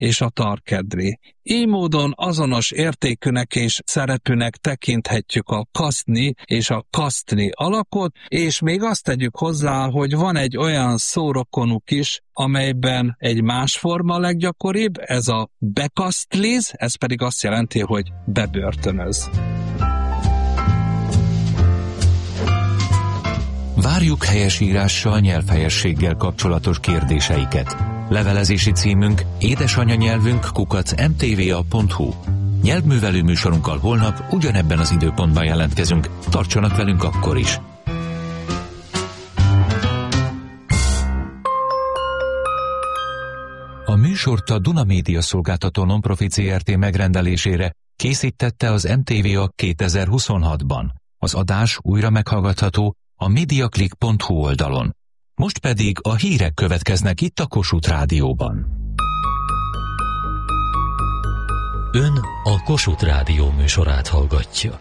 és a Tarkedri. Így módon azonos értékűnek és szerepűnek tekinthetjük a kaszni és a kasztni alakot, és még azt tegyük hozzá, hogy van egy olyan szórokonuk is, amelyben egy más forma a leggyakoribb, ez a bekasztliz, ez pedig azt jelenti, hogy bebörtönöz. Várjuk helyesírással, nyelvhelyességgel kapcsolatos kérdéseiket. Levelezési címünk édesanyanyelvünk@mtva.hu. Nyelvművelő műsorunkkal holnap ugyanebben az időpontban jelentkezünk. Tartsanak velünk akkor is! A műsort a Duna Média Szolgáltató Nonprofit Zrt. Megrendelésére készítette az MTVA 2026-ban. Az adás újra meghallgatható a mediaclick.hu oldalon. Most pedig a hírek következnek itt a Kossuth Rádióban. Ön a Kossuth Rádió műsorát hallgatja.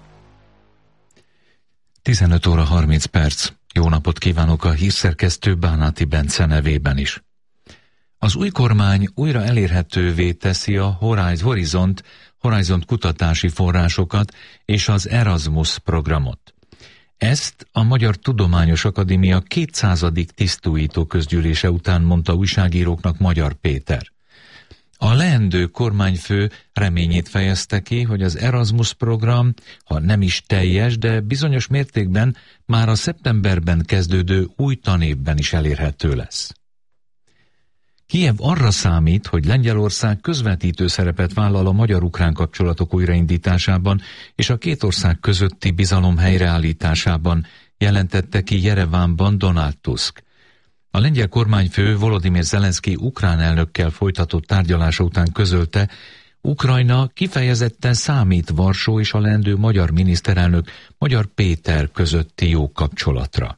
15 óra 30 perc. Jó napot kívánok a hírszerkesztő Bánáti Bence nevében is. Az új kormány újra elérhetővé teszi a Horizont kutatási forrásokat és az Erasmus programot. Ezt a Magyar Tudományos Akadémia 200. tisztújító közgyűlése után mondta újságíróknak Magyar Péter. A leendő kormányfő reményét fejezte ki, hogy az Erasmus program, ha nem is teljes, de bizonyos mértékben már a szeptemberben kezdődő új tanévben is elérhető lesz. Kijev arra számít, hogy Lengyelország közvetítő szerepet vállal a magyar-ukrán kapcsolatok újraindításában és a két ország közötti bizalom helyreállításában, jelentette ki Jerevánban Donald Tusk. A lengyel kormányfő Volodymyr Zelenszky ukrán elnökkel folytatott tárgyalása után közölte, Ukrajna kifejezetten számít Varsó és a leendő magyar miniszterelnök Magyar Péter közötti jó kapcsolatra.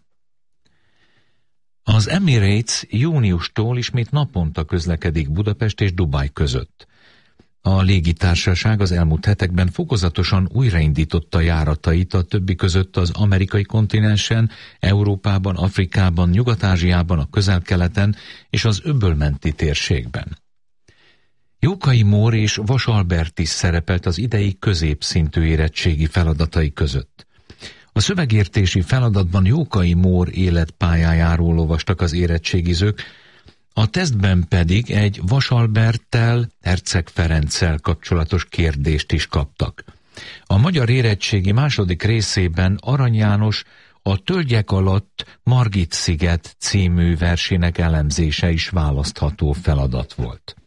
Az Emirates júniustól ismét naponta közlekedik Budapest és Dubaj között. A légitársaság az elmúlt hetekben fokozatosan újraindította járatait a többi között az amerikai kontinensen, Európában, Afrikában, Nyugat-Ázsiában, a Közel-Keleten és az öbölmenti térségben. Jókai Mór és Vas Albert is szerepelt az idei középszintű érettségi feladatai között. A szövegértési feladatban Jókai Mór életpályájáról olvastak az érettségizők, a tesztben pedig egy Vas Alberttel, Herceg Ferenccel kapcsolatos kérdést is kaptak. A magyar érettségi második részében Arany János a Tölgyek alatt Margit-sziget című versének elemzése is választható feladat volt.